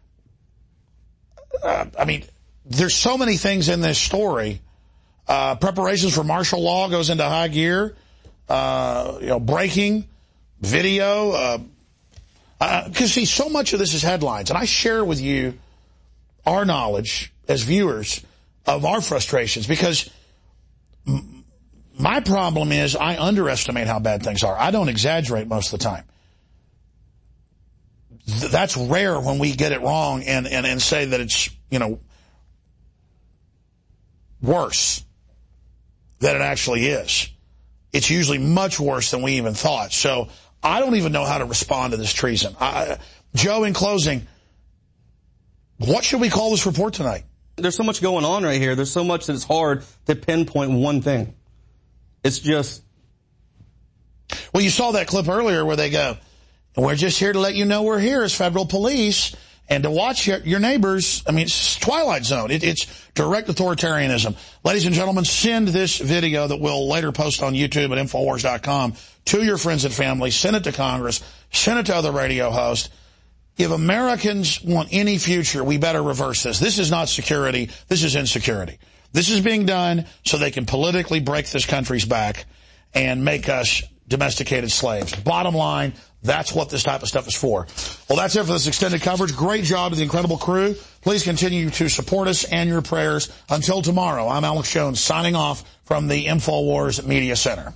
Uh, I mean, there's so many things in this story. Uh, preparations for martial law goes into high gear. Uh, you know, breaking video. Uh, uh, cause see, so much of this is headlines, and I share with you our knowledge as viewers of our frustrations, because m my problem is I underestimate how bad things are. I don't exaggerate most of the time. Th that's rare when we get it wrong and, and, and say that it's, you know, worse than it actually is. it's usually much worse than we even thought. So I don't even know how to respond to this treason. I, Joe, in closing, what should we call this report tonight? There's so much going on right here. There's so much that it's hard to pinpoint one thing. It's just... Well, you saw that clip earlier where they go, we're just here to let you know we're here as federal police and to watch your, your neighbors. I mean, it's Twilight Zone. It, it's direct authoritarianism. Ladies and gentlemen, send this video that we'll later post on YouTube at Infowars dot com to your friends and family. Send it to Congress. Send it to other radio hosts. If Americans want any future, we better reverse this. This is not security. This is insecurity. This is being done so they can politically break this country's back and make us domesticated slaves. Bottom line, that's what this type of stuff is for. Well, that's it for this extended coverage. Great job to the incredible crew. Please continue to support us and your prayers. Until tomorrow, I'm Alex Jones signing off from the InfoWars Media Center.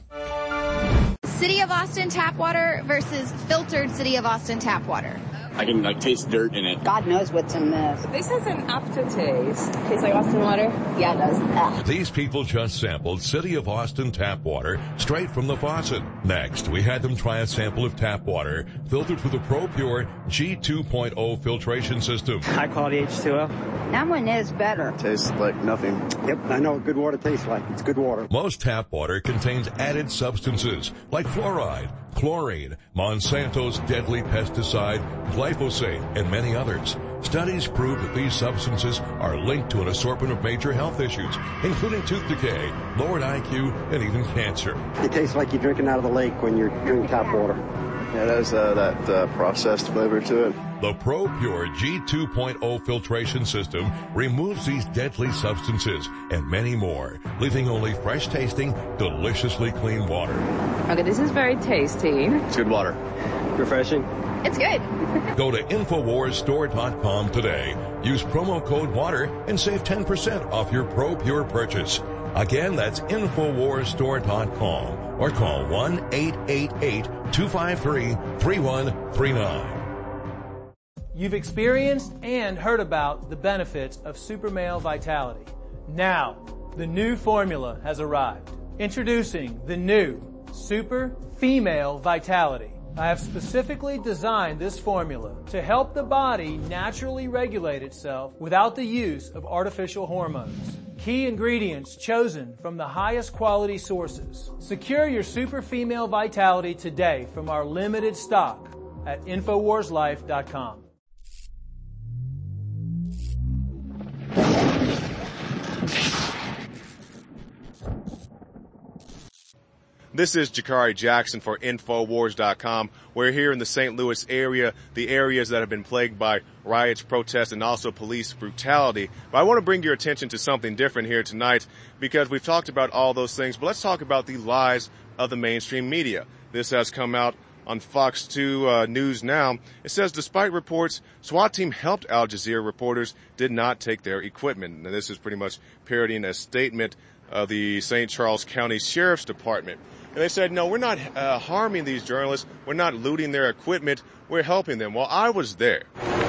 City of Austin tap water versus filtered City of Austin tap water. I can like taste dirt in it. God knows what's in this. This has an aftertaste. Tastes like Austin water? Yeah, it does. Ugh. These people just sampled City of Austin tap water straight from the faucet. Next, we had them try a sample of tap water filtered through the ProPure G two point oh filtration system. High quality H two O. That one is better. Tastes like nothing. Yep, I know what good water tastes like. It's good water. Most tap water contains added substances like fluoride, chlorine, Monsanto's deadly pesticide, glyphosate, and many others. Studies prove that these substances are linked to an assortment of major health issues, including tooth decay, lowered I Q, and even cancer. It tastes like you're drinking out of the lake when you're drinking tap water. Yeah, it has uh, that uh, processed flavor to it. The ProPure G two point oh filtration system removes these deadly substances and many more, leaving only fresh-tasting, deliciously clean water. Okay, this is very tasty. It's good water. Refreshing. It's good. Go to Infowars Store dot com today. Use promo code WATER and save ten percent off your ProPure purchase. Again, that's Infowars Store dot com or call one eight eight eight, two five three, three one three nine. You've experienced and heard about the benefits of Super Male Vitality. Now, the new formula has arrived. Introducing the new Super Female Vitality. I have specifically designed this formula to help the body naturally regulate itself without the use of artificial hormones. Key ingredients chosen from the highest quality sources. Secure your Super Female Vitality today from our limited stock at Infowars Life dot com. This is Jakari Jackson for Infowars dot com. We're here in the Saint Louis area, the areas that have been plagued by riots, protests, and also police brutality. But I want to bring your attention to something different here tonight because we've talked about all those things, but let's talk about the lies of the mainstream media. This has come out on Fox two uh, News Now. It says, despite reports, SWAT team helped Al Jazeera reporters did not take their equipment. And this is pretty much parodying a statement of the Saint Charles County Sheriff's Department. And they said, no, we're not uh, harming these journalists. We're not looting their equipment. We're helping them. Well, I was there.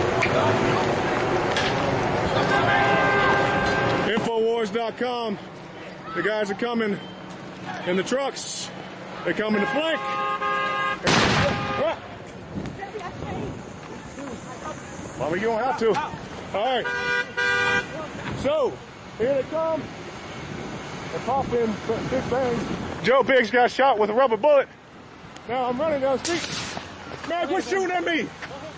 Infowars dot com. The guys are coming in the trucks. They're coming to flank. Well, we don't have to. All right. So, here they come. They're popping big bangs. Joe Biggs got shot with a rubber bullet. Now I'm running down the street. Man, quit shooting at me.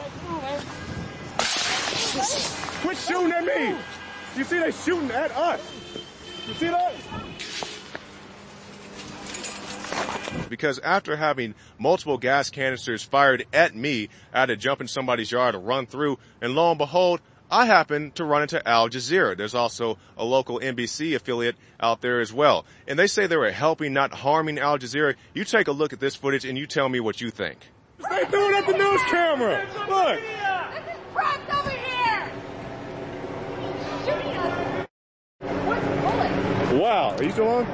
Quit shooting at me. You see they shooting at us. You see that? Because after having multiple gas canisters fired at me, I had to jump in somebody's yard to run through, and lo and behold, I happened to run into Al Jazeera. There's also a local N B C affiliate out there as well. And they say they were helping, not harming Al Jazeera. You take a look at this footage and you tell me what you think. They threw it at the news camera. Look. This is trapped over here. Shooting us. Where's the bullet? Wow. Are you still on?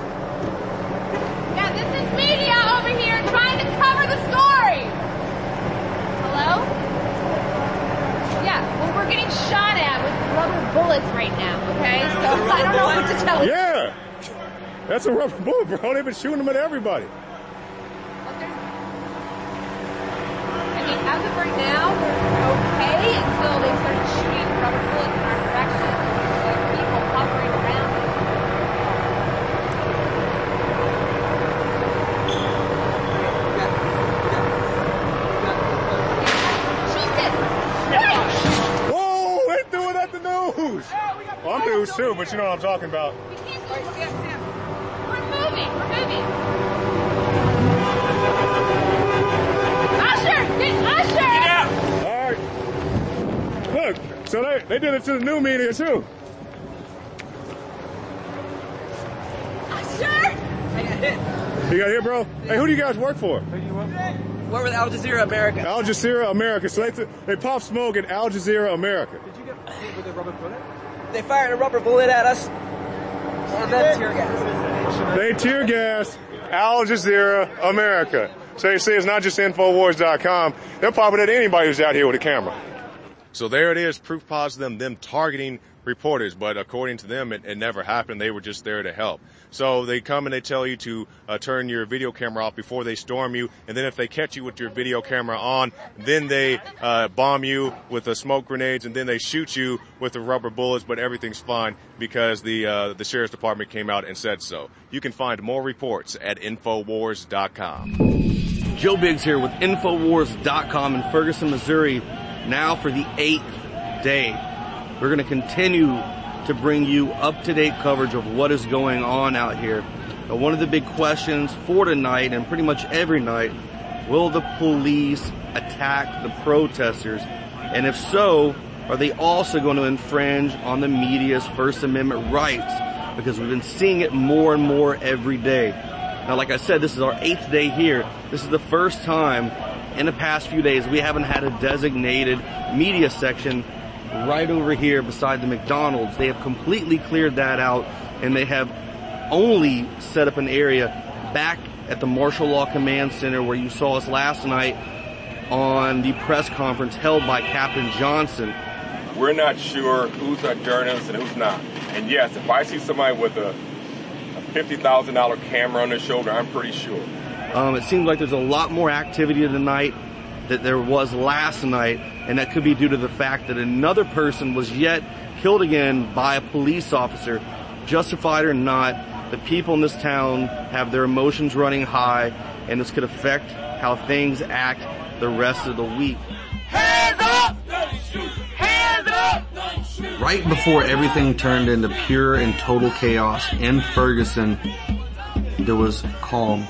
Yeah, this is media over here trying to cover the story. Hello? Yeah, well, we're getting shot at with rubber bullets right now, okay? So I don't know what to tell you. Yeah. That's a rubber bullet, bro. They've been shooting them at everybody. I mean, as of right now, we're okay until they started shooting rubber bullets in our direction. Like people hovering around us. Whoa, they threw it at the news. Well, I'm news too, but you know what I'm talking about. We're moving, we're moving. Usher, get Usher! Get out! All right. Look, so they, they did it to the new media too. Usher! I got hit. You got hit, bro? Hey, who do you guys work for? We're with Al Jazeera America. Al Jazeera America. So they, they popped smoke at Al Jazeera America. Did you get hit with a rubber bullet? They fired a rubber bullet at us. And then tear gas. They tear gas Al Jazeera America. So you see, it's not just Infowars dot com. They're popping at anybody who's out here with a camera. So there it is, proof positive, them, them targeting reporters. But according to them, it, it never happened. They were just there to help. So they come and they tell you to uh, turn your video camera off before they storm you. And then if they catch you with your video camera on, then they uh, bomb you with the smoke grenades, and then they shoot you with the rubber bullets. But everything's fine because the uh, the sheriff's department came out and said so. You can find more reports at Infowars dot com. Joe Biggs here with Infowars dot com in Ferguson, Missouri, now for the eighth day. We're going to continue to bring you up-to-date coverage of what is going on out here. But one of the big questions for tonight, and pretty much every night, will the police attack the protesters? And if so, are they also going to infringe on the media's First Amendment rights? Because we've been seeing it more and more every day. Now, like I said, this is our eighth day here. This is the first time in the past few days we haven't had a designated media section right over here beside the McDonald's. They have completely cleared that out, and they have only set up an area back at the Martial Law Command Center where you saw us last night on the press conference held by Captain Johnson. We're not sure who's a journalist and who's not. And yes, if I see somebody with a, a fifty thousand dollars camera on their shoulder, I'm pretty sure. Um, it seems like there's a lot more activity tonight that there was last night, and that could be due to the fact that another person was yet killed again by a police officer. Justified or not, the people in this town have their emotions running high, and this could affect how things act the rest of the week. Hands up! Hands up! Right before everything turned into pure and total chaos in Ferguson, there was calm.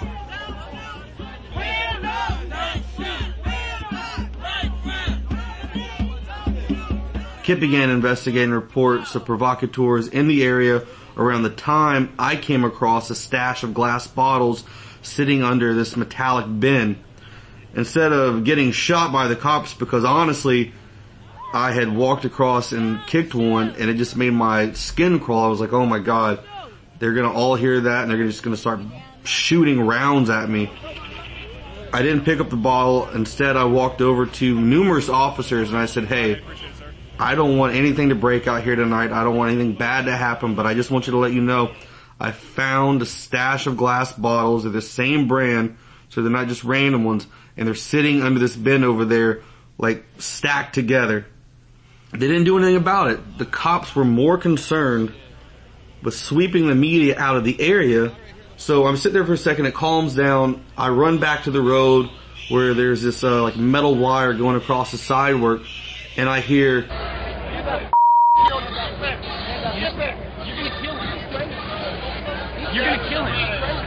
Kip began investigating reports of provocateurs in the area around the time I came across a stash of glass bottles sitting under this metallic bin. Instead of getting shot by the cops, because honestly, I had walked across and kicked one and it just made my skin crawl. I was like, oh my God, they're going to all hear that and they're just going to start shooting rounds at me. I didn't pick up the bottle. Instead, I walked over to numerous officers and I said, hey, I don't want anything to break out here tonight. I don't want anything bad to happen, but I just want you to let you know I found a stash of glass bottles of the same brand, so they're not just random ones, and they're sitting under this bin over there, like stacked together. They didn't do anything about it. The cops were more concerned with sweeping the media out of the area. So I'm sitting there for a second, it calms down. I run back to the road where there's this uh, like metal wire going across the sidewalk, and I hear, You're gonna kill him. You're gonna kill him.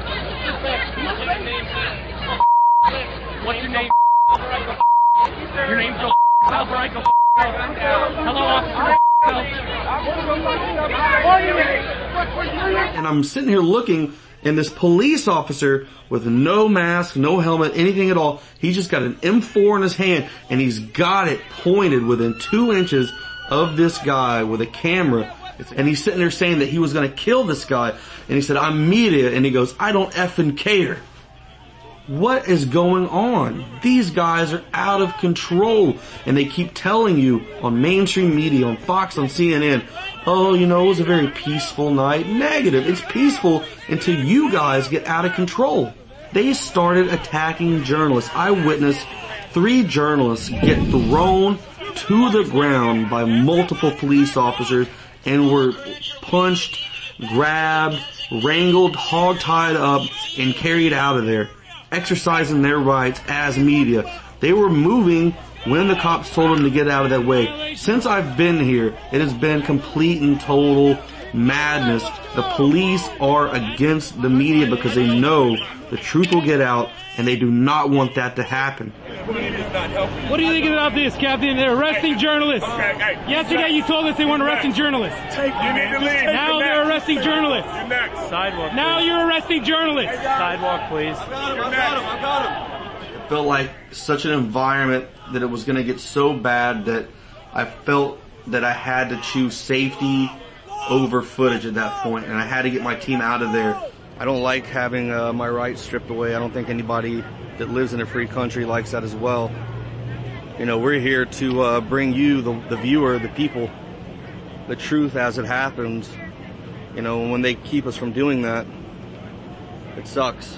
What's your name? Your name's go south or I go Hello, officer. and I'm sitting here looking, and this police officer with no mask, no helmet, anything at all, he's just got an M four in his hand, and he's got it pointed within two inches of this guy with a camera. And he's sitting there saying that he was going to kill this guy. And he said, I'm media. And he goes, I don't effing care. What is going on? These guys are out of control. And they keep telling you on mainstream media, on Fox, on C N N, oh, you know, it was a very peaceful night. Negative. It's peaceful until you guys get out of control. They started attacking journalists. I witnessed three journalists get thrown to the ground by multiple police officers and were punched, grabbed, wrangled, hog-tied up, and carried out of there, exercising their rights as media. They were moving when the cops told them to get out of that way. Since I've been here, it has been complete and total madness. The police are against the media because they know the truth will get out, and they do not want that to happen. What do you think about this, Captain? They're arresting journalists. Yesterday you told us they weren't arresting journalists. You need to leave. Now they're arresting journalists. You're next. Sidewalk. Now you're arresting journalists. Sidewalk, please. I got him. I got him. I got him. It felt like such an environment that it was going to get so bad that I felt that I had to choose safety over footage at that point, and I had to get my team out of there. I don't like having uh, my rights stripped away. I don't think anybody that lives in a free country likes that as well. You know, we're here to uh, bring you, the, the viewer, the people, the truth as it happens. You know, when they keep us from doing that, it sucks.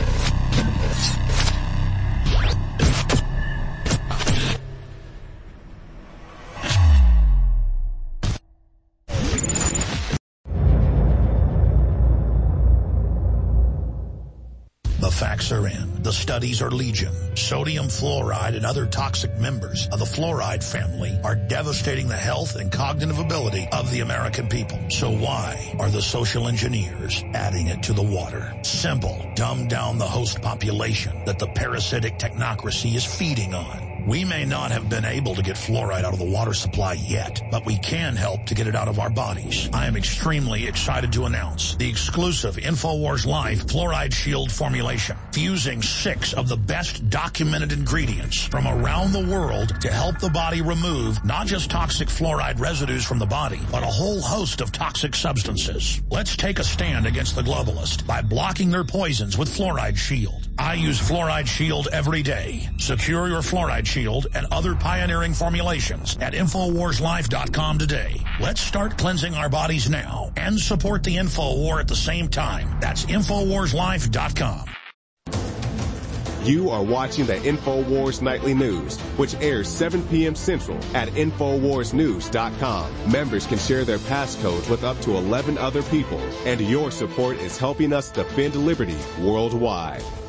The facts are in. The studies are legion. Sodium fluoride and other toxic members of the fluoride family are devastating the health and cognitive ability of the American people. So why are the social engineers adding it to the water? Simple. Dumb down the host population that the parasitic technocracy is feeding on. We may not have been able to get fluoride out of the water supply yet, but we can help to get it out of our bodies. I am extremely excited to announce the exclusive InfoWars Life Fluoride Shield formulation, fusing six of the best documented ingredients from around the world to help the body remove not just toxic fluoride residues from the body, but a whole host of toxic substances. Let's take a stand against the globalist by blocking their poisons with Fluoride Shield. I use Fluoride Shield every day. Secure your Fluoride Shield and other pioneering formulations at Infowars Life dot com today. Let's start cleansing our bodies now and support the InfoWar at the same time. That's Infowars Life dot com. You are watching the InfoWars Nightly News, which airs seven p.m. Central at Infowars News dot com. Members can share their passcodes with up to eleven other people, and your support is helping us defend liberty worldwide.